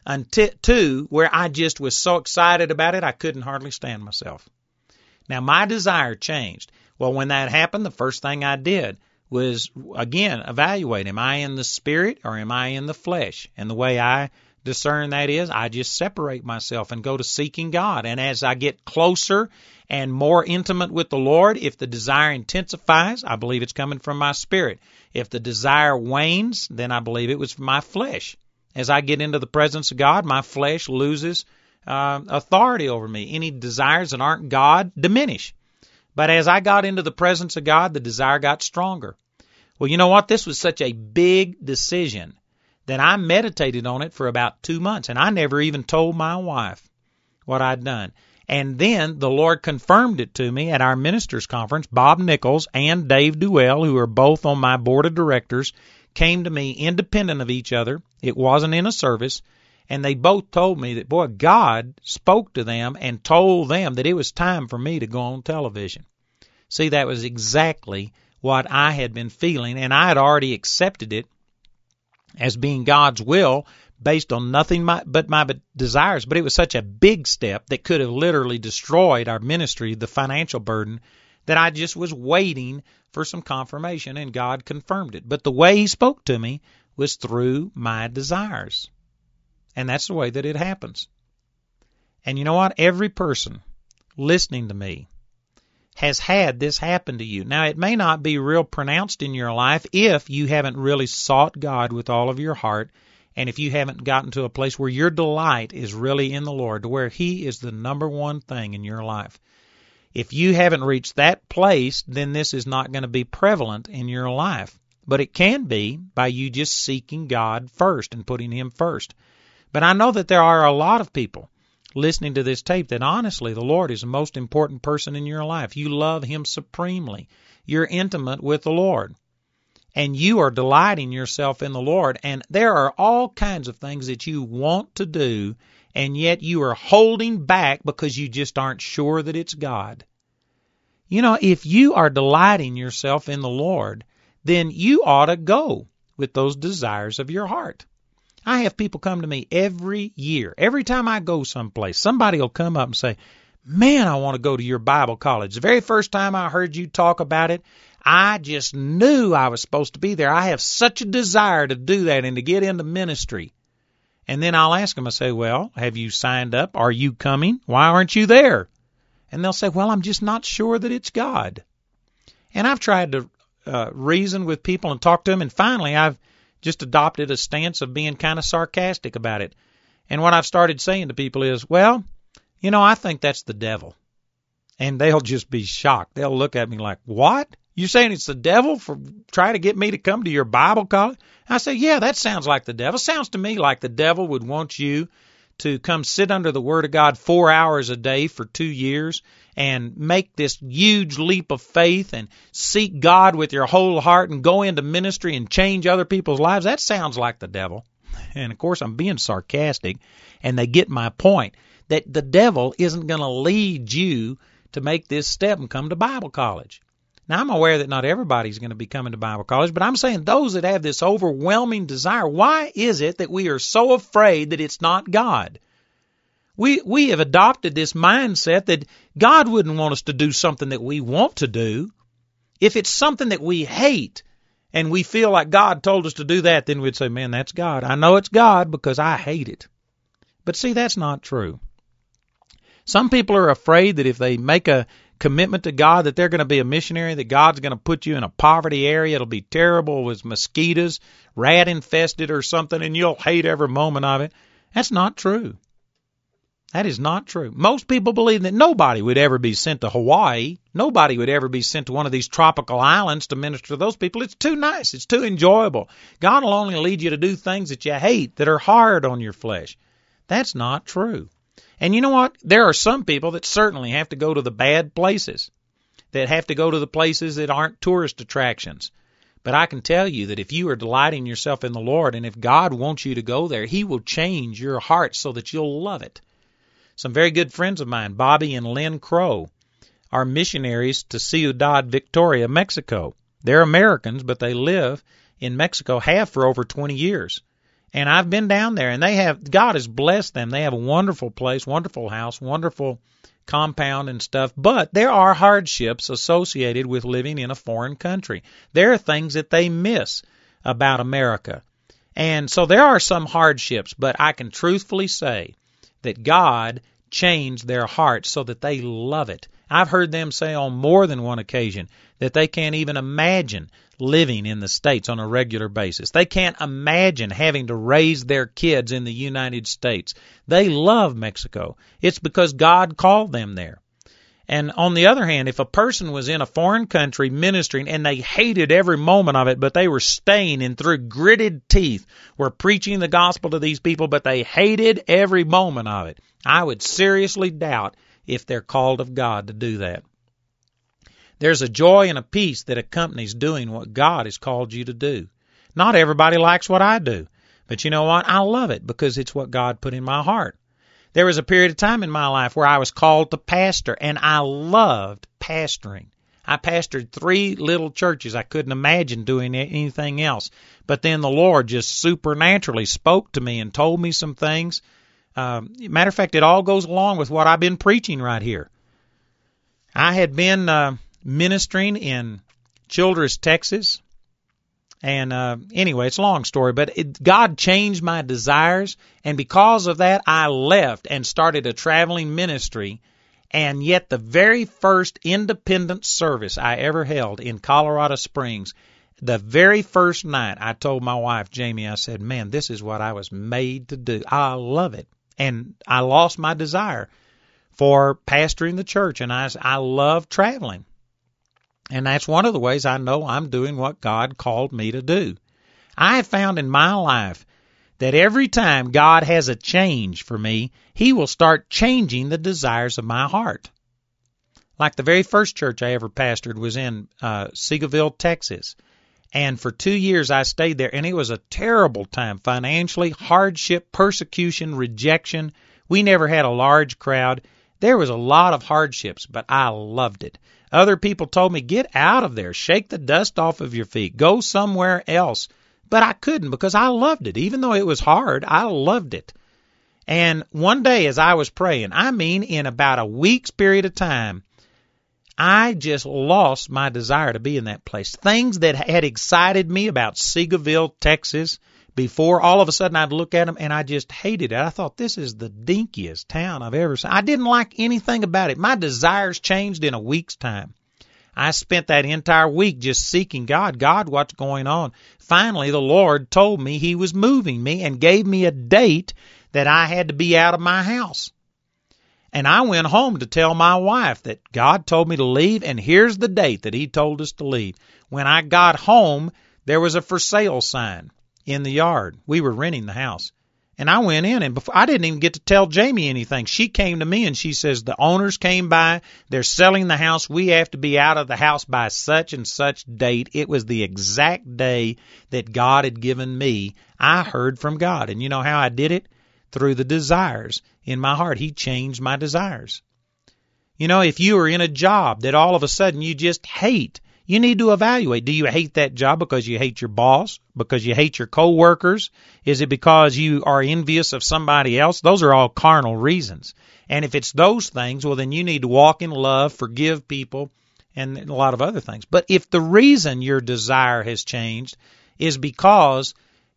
to where I just was so excited about it, I couldn't hardly stand myself. Now, my desire changed. Well, when that happened, the first thing I did was, again, evaluate, am I in the spirit or am I in the flesh? And the way I discern that is, I just separate myself and go to seeking God. And as I get closer and more intimate with the Lord, if the desire intensifies, I believe it's coming from my spirit. If the desire wanes, then I believe it was from my flesh. As I get into the presence of God, my flesh loses authority over me. Any desires that aren't God diminish. But as I got into the presence of God, the desire got stronger. Well, you know what? This was such a big decision that I meditated on it for about 2 months, and I never even told my wife what I'd done. And then the Lord confirmed it to me at our ministers' conference. Bob Nichols and Dave Duell, who are both on my board of directors, came to me independent of each other. It wasn't in a service. And they both told me that, boy, God spoke to them and told them that it was time for me to go on television. See, that was exactly what I had been feeling, and I had already accepted it as being God's will based on nothing but my desires. But it was such a big step that could have literally destroyed our ministry, the financial burden, that I just was waiting for some confirmation, and God confirmed it. But the way He spoke to me was through my desires. And that's the way that it happens. And you know what? Every person listening to me has had this happen to you. Now, it may not be real pronounced in your life if you haven't really sought God with all of your heart, and if you haven't gotten to a place where your delight is really in the Lord, to where He is the number one thing in your life. If you haven't reached that place, then this is not going to be prevalent in your life. But it can be by you just seeking God first and putting Him first. But I know that there are a lot of people listening to this tape that honestly the Lord is the most important person in your life. You love Him supremely. You're intimate with the Lord. And you are delighting yourself in the Lord. And there are all kinds of things that you want to do, and yet you are holding back because you just aren't sure that it's God. You know, if you are delighting yourself in the Lord, then you ought to go with those desires of your heart. I have people come to me every year. Every time I go someplace, somebody will come up and say, man, I want to go to your Bible college. The very first time I heard you talk about it, I just knew I was supposed to be there. I have such a desire to do that and to get into ministry. And then I'll ask them, I say, well, have you signed up? Are you coming? Why aren't you there? And they'll say, well, I'm just not sure that it's God. And I've tried to reason with people and talk to them, and finally I've just adopted a stance of being kind of sarcastic about it. And what I've started saying to people is, well, you know, I think that's the devil. And they'll just be shocked. They'll look at me like, what? You're saying it's the devil for trying to get me to come to your Bible college? I say, yeah, that sounds like the devil. Sounds to me like the devil would want you to come sit under the Word of God 4 hours a day for 2 years and make this huge leap of faith and seek God with your whole heart and go into ministry and change other people's lives. That sounds like the devil. And, of course, I'm being sarcastic, and they get my point, that the devil isn't going to lead you to make this step and come to Bible college. Now, I'm aware that not everybody's going to be coming to Bible college, but I'm saying those that have this overwhelming desire, why is it that we are so afraid that it's not God? We have adopted this mindset that God wouldn't want us to do something that we want to do. If it's something that we hate and we feel like God told us to do that, then we'd say, man, that's God. I know it's God because I hate it. But see, that's not true. Some people are afraid that if they make a commitment to God, that they're going to be a missionary, that God's going to put you in a poverty area. It'll be terrible with mosquitoes, rat infested or something, and you'll hate every moment of it. That's not true. That is not true. Most people believe that nobody would ever be sent to Hawaii. Nobody would ever be sent to one of these tropical islands to minister to those people. It's too nice. It's too enjoyable. God will only lead you to do things that you hate, that are hard on your flesh. That's not true. And you know what? There are some people that certainly have to go to the bad places, that have to go to the places that aren't tourist attractions. But I can tell you that if you are delighting yourself in the Lord, and if God wants you to go there, He will change your heart so that you'll love it. Some very good friends of mine, Bobby and Lynn Crow, are missionaries to Ciudad Victoria, Mexico. They're Americans, but they live in Mexico, have for over 20 years. And I've been down there, and God has blessed them. They have a wonderful place, wonderful house, wonderful compound and stuff. But there are hardships associated with living in a foreign country. There are things that they miss about America. And so there are some hardships, but I can truthfully say that God changed their hearts so that they love it. I've heard them say on more than one occasion that they can't even imagine living in the States on a regular basis. They can't imagine having to raise their kids in the United States. They love Mexico. It's because God called them there. And on the other hand, if a person was in a foreign country ministering and they hated every moment of it, but they were staying and through gritted teeth were preaching the gospel to these people, but they hated every moment of it, I would seriously doubt if they're called of God to do that. There's a joy and a peace that accompanies doing what God has called you to do. Not everybody likes what I do, But you know what? I love it because it's what God put in my heart. There was a period of time in my life where I was called to pastor, and I loved pastoring. I pastored 3 little churches. I couldn't imagine doing anything else. But then the Lord just supernaturally spoke to me and told me some things. Matter of fact, it all goes along with what I've been preaching right here. I had been ministering in Childress, Texas. And anyway, it's a long story, but God changed my desires, and because of that, I left and started a traveling ministry. And yet the very first independent service I ever held in Colorado Springs, the very first night, I told my wife, Jamie, I said, man, this is what I was made to do. I love it. And I lost my desire for pastoring the church, and I love traveling. And that's one of the ways I know I'm doing what God called me to do. I have found in my life that every time God has a change for me, He will start changing the desires of my heart. Like the very first church I ever pastored was in Seagoville, Texas. And for 2 years I stayed there, and it was a terrible time financially, hardship, persecution, rejection. We never had a large crowd. There was a lot of hardships, but I loved it. Other people told me, get out of there, shake the dust off of your feet, go somewhere else. But I couldn't because I loved it. Even though it was hard, I loved it. And one day as I was praying, I mean in about a week's period of time, I just lost my desire to be in that place. Things that had excited me about Seagoville, Texas, before, all of a sudden I'd look at them and I just hated it. I thought, this is the dinkiest town I've ever seen. I didn't like anything about it. My desires changed in a week's time. I spent that entire week just seeking God. God, what's going on? Finally, the Lord told me He was moving me and gave me a date that I had to be out of my house. And I went home to tell my wife that God told me to leave, and here's the date that He told us to leave. When I got home, there was a for sale sign in the yard. We were renting the house. And I went in, and before, I didn't even get to tell Jamie anything. She came to me, and she says, the owners came by. They're selling the house. We have to be out of the house by such and such date. It was the exact day that God had given me. I heard from God. And you know how I did it? Through the desires in my heart. He changed my desires. You know, if you are in a job that all of a sudden you just hate, you need to evaluate. Do you hate that job because you hate your boss? Because you hate your coworkers? Is it because you are envious of somebody else? Those are all carnal reasons. And if it's those things, well, then you need to walk in love, forgive people, and a lot of other things. But if the reason your desire has changed is because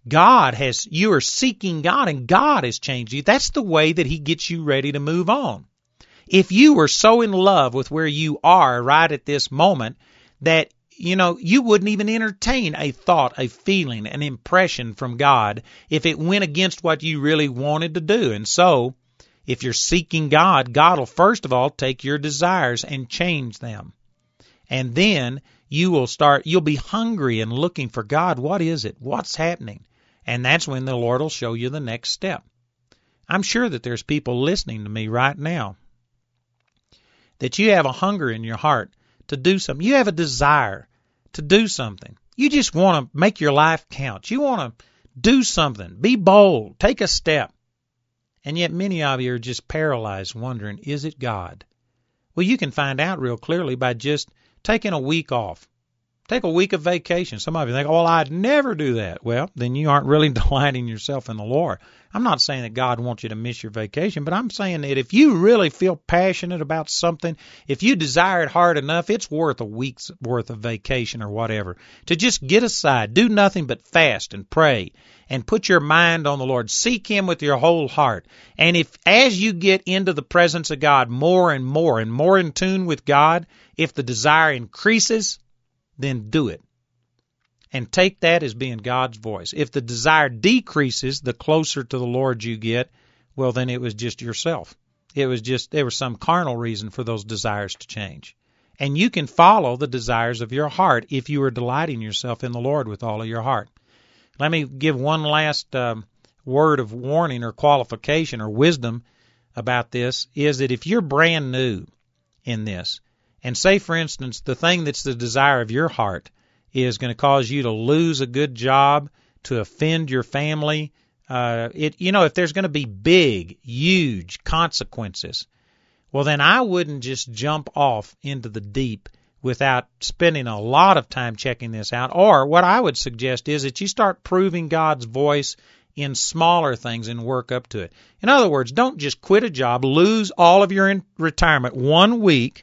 you are seeking God and God has changed you, that's the way that He gets you ready to move on. If you were so in love with where you are right at this moment that, you know, you wouldn't even entertain a thought, a feeling, an impression from God if it went against what you really wanted to do. And so, if you're seeking God, God will first of all take your desires and change them. And then you'll be hungry and looking for God. What is it? What's happening? And that's when the Lord will show you the next step. I'm sure that there's people listening to me right now that you have a hunger in your heart to do something. You have a desire to do something. You just want to make your life count. You want to do something. Be bold. Take a step. And yet many of you are just paralyzed wondering, is it God? Well, you can find out real clearly by just taking a week off. Take a week of vacation. Some of you think, oh, well, I'd never do that. Well, then you aren't really delighting yourself in the Lord. I'm not saying that God wants you to miss your vacation, but I'm saying that if you really feel passionate about something, if you desire it hard enough, it's worth a week's worth of vacation or whatever. To just get aside, do nothing but fast and pray and put your mind on the Lord. Seek Him with your whole heart. And if as you get into the presence of God more and more in tune with God, if the desire increases, then do it. And take that as being God's voice. If the desire decreases, the closer to the Lord you get, well, then it was just yourself. There was some carnal reason for those desires to change. And you can follow the desires of your heart if you are delighting yourself in the Lord with all of your heart. Let me give one last word of warning or qualification or wisdom about this, is that if you're brand new in this, and say, for instance, the thing that's the desire of your heart is going to cause you to lose a good job, to offend your family. If there's going to be big, huge consequences, well, then I wouldn't just jump off into the deep without spending a lot of time checking this out. Or what I would suggest is that you start proving God's voice in smaller things and work up to it. In other words, don't just quit a job, lose all of your retirement 1 week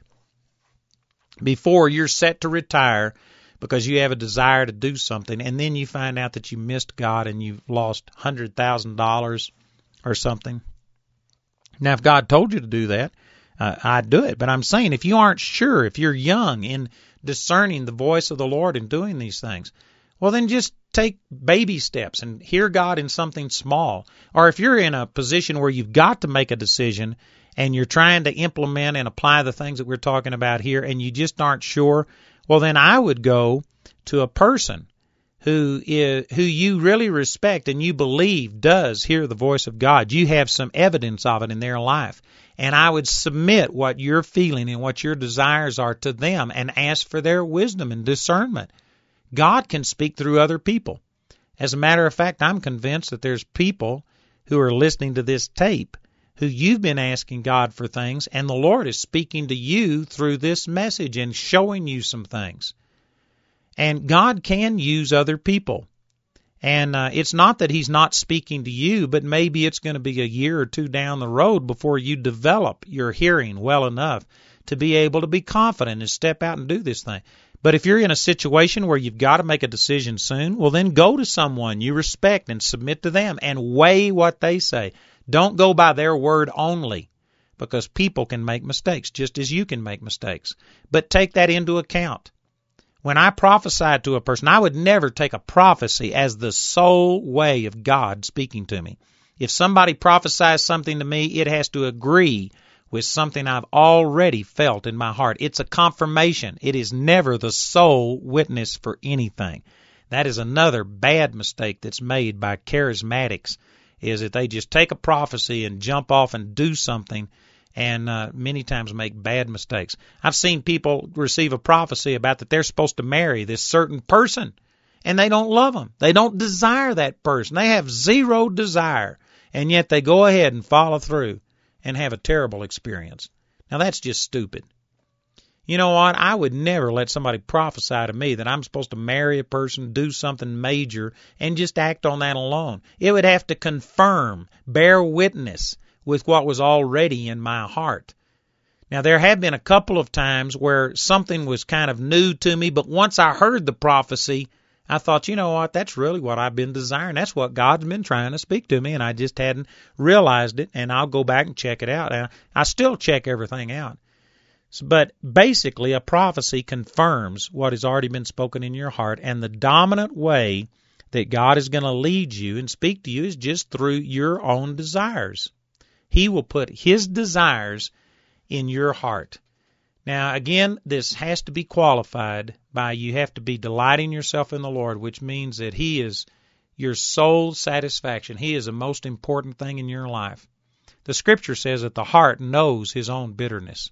before you're set to retire because you have a desire to do something, and then you find out that you missed God and you've lost $100,000 or something. Now, if God told you to do that, I'd do it. But I'm saying if you aren't sure, if you're young in discerning the voice of the Lord and doing these things, well, then just take baby steps and hear God in something small. Or if you're in a position where you've got to make a decision and you're trying to implement and apply the things that we're talking about here and you just aren't sure, well, then I would go to a person who you really respect and you believe does hear the voice of God. You have some evidence of it in their life. And I would submit what you're feeling and what your desires are to them and ask for their wisdom and discernment. God can speak through other people. As a matter of fact, I'm convinced that there's people who are listening to this tape who you've been asking God for things, and the Lord is speaking to you through this message and showing you some things. And God can use other people. And it's not that He's not speaking to you, but maybe it's going to be a year or two down the road before you develop your hearing well enough to be able to be confident and step out and do this thing. But if you're in a situation where you've got to make a decision soon, well, then go to someone you respect and submit to them and weigh what they say. Don't go by their word only, because people can make mistakes just as you can make mistakes. But take that into account. When I prophesied to a person, I would never take a prophecy as the sole way of God speaking to me. If somebody prophesies something to me, it has to agree with something I've already felt in my heart. It's a confirmation. It is never the sole witness for anything. That is another bad mistake that's made by charismatics, is that they just take a prophecy and jump off and do something and many times make bad mistakes. I've seen people receive a prophecy about that they're supposed to marry this certain person, and they don't love them. They don't desire that person. They have zero desire, and yet they go ahead and follow through and have a terrible experience. Now, that's just stupid. You know what? I would never let somebody prophesy to me that I'm supposed to marry a person, do something major, and just act on that alone. It would have to confirm, bear witness with what was already in my heart. Now, there have been a couple of times where something was kind of new to me, but once I heard the prophecy, I thought, you know what, that's really what I've been desiring. That's what God's been trying to speak to me, and I just hadn't realized it, and I'll go back and check it out. And I still check everything out. But basically, a prophecy confirms what has already been spoken in your heart, and the dominant way that God is going to lead you and speak to you is just through your own desires. He will put His desires in your heart. Now, again, this has to be qualified by you have to be delighting yourself in the Lord, which means that He is your sole satisfaction. He is the most important thing in your life. The Scripture says that the heart knows his own bitterness.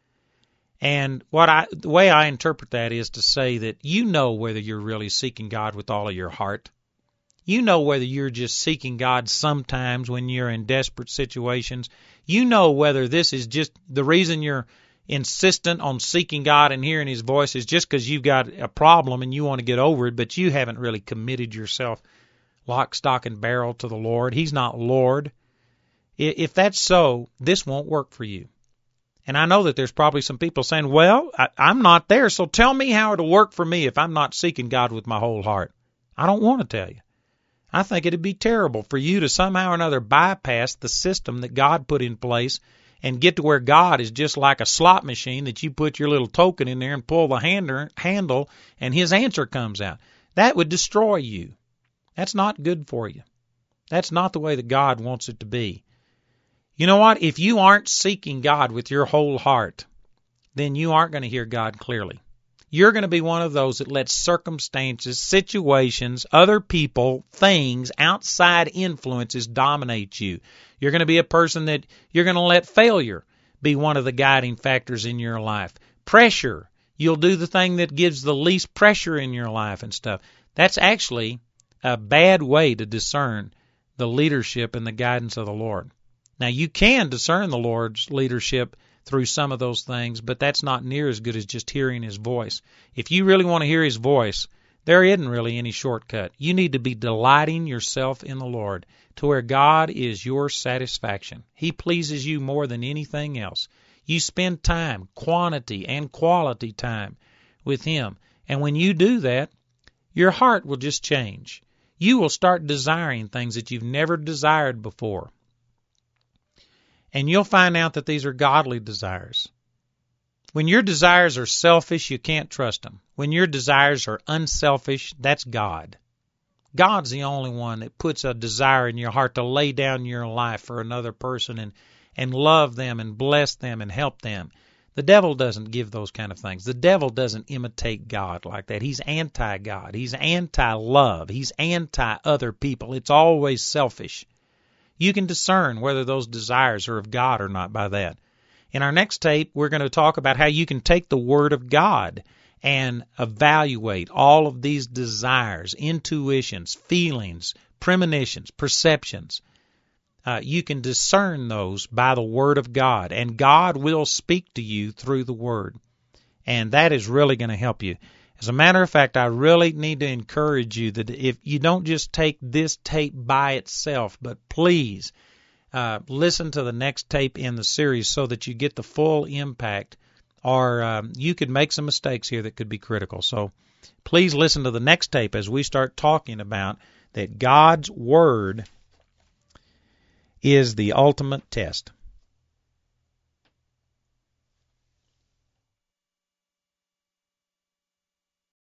And the way I interpret that is to say that you know whether you're really seeking God with all of your heart. You know whether you're just seeking God sometimes when you're in desperate situations. You know whether this is just the reason you're insistent on seeking God and hearing His voice is just because you've got a problem and you want to get over it, but you haven't really committed yourself lock, stock, and barrel to the Lord. He's not Lord. If that's so, this won't work for you. And I know that there's probably some people saying, well, I'm not there, so tell me how it'll work for me if I'm not seeking God with my whole heart. I don't want to tell you. I think it'd be terrible for you to somehow or another bypass the system that God put in place and get to where God is just like a slot machine that you put your little token in there and pull the handle and His answer comes out. That would destroy you. That's not good for you. That's not the way that God wants it to be. You know what? If you aren't seeking God with your whole heart, then you aren't going to hear God clearly. You're going to be one of those that lets circumstances, situations, other people, things, outside influences dominate you. You're going to be a person that you're going to let failure be one of the guiding factors in your life. Pressure. You'll do the thing that gives the least pressure in your life and stuff. That's actually a bad way to discern the leadership and the guidance of the Lord. Now, you can discern the Lord's leadership through some of those things, but that's not near as good as just hearing His voice. If you really want to hear His voice, there isn't really any shortcut. You need to be delighting yourself in the Lord to where God is your satisfaction. He pleases you more than anything else. You spend time, quantity and quality time with Him. And when you do that, your heart will just change. You will start desiring things that you've never desired before. And you'll find out that these are godly desires. When your desires are selfish, you can't trust them. When your desires are unselfish, that's God. God's the only one that puts a desire in your heart to lay down your life for another person and love them and bless them and help them. The devil doesn't give those kind of things. The devil doesn't imitate God like that. He's anti-God. He's anti-love. He's anti-other people. It's always selfish. You can discern whether those desires are of God or not by that. In our next tape, we're going to talk about how you can take the Word of God and evaluate all of these desires, intuitions, feelings, premonitions, perceptions. You can discern those by the Word of God, and God will speak to you through the Word. And that is really going to help you. As a matter of fact, I really need to encourage you that if you don't just take this tape by itself, but please listen to the next tape in the series so that you get the full impact, or you could make some mistakes here that could be critical. So please listen to the next tape as we start talking about that God's Word is the ultimate test.